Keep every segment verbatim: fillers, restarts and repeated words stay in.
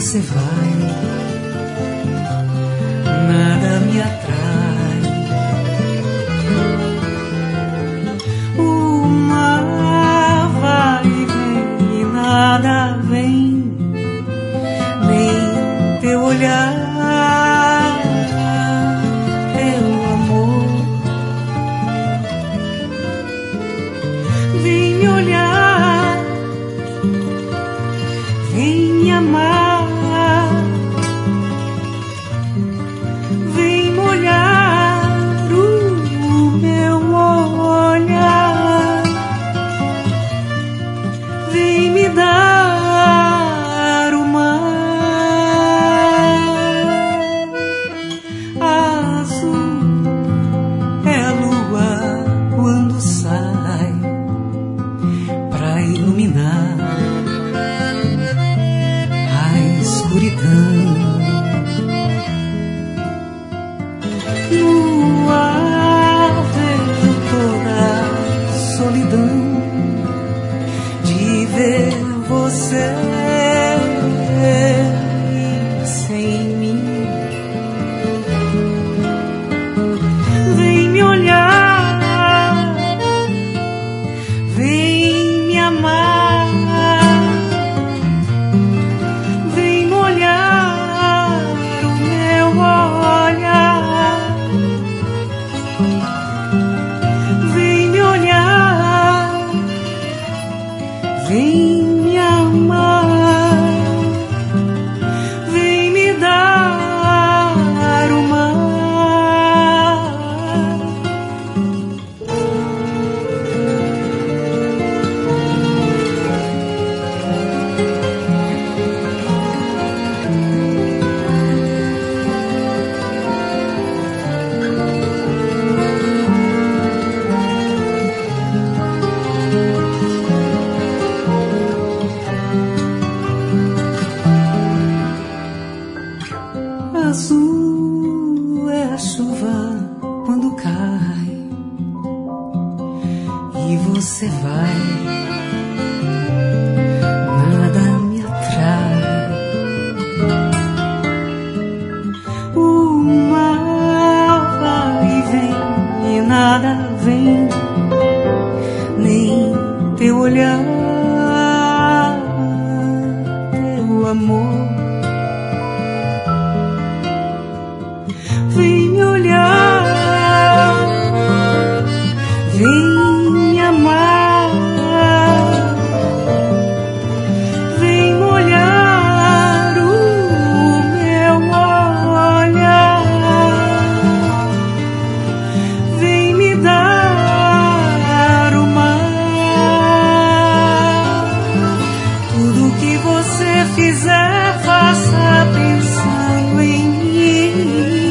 você vai, nada me atrai. O mar vai e vem e nada vem, nem teu olhar. Azul é a chuva quando cai e você vai, nada me atrai. O mar vai e vem e nada vem, nem teu olhar, teu amor. Vem me olhar, vem me amar, vem molhar o meu olhar, vem me dar o mar. Tudo que você fizer, faça pensando em mim.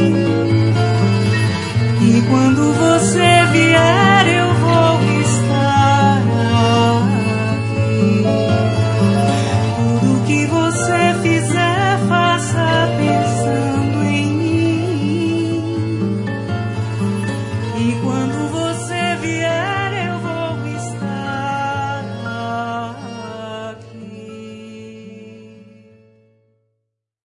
E quando você vier, eu vou estar aqui. Tudo que você fizer, faça pensando em mim. E quando você vier,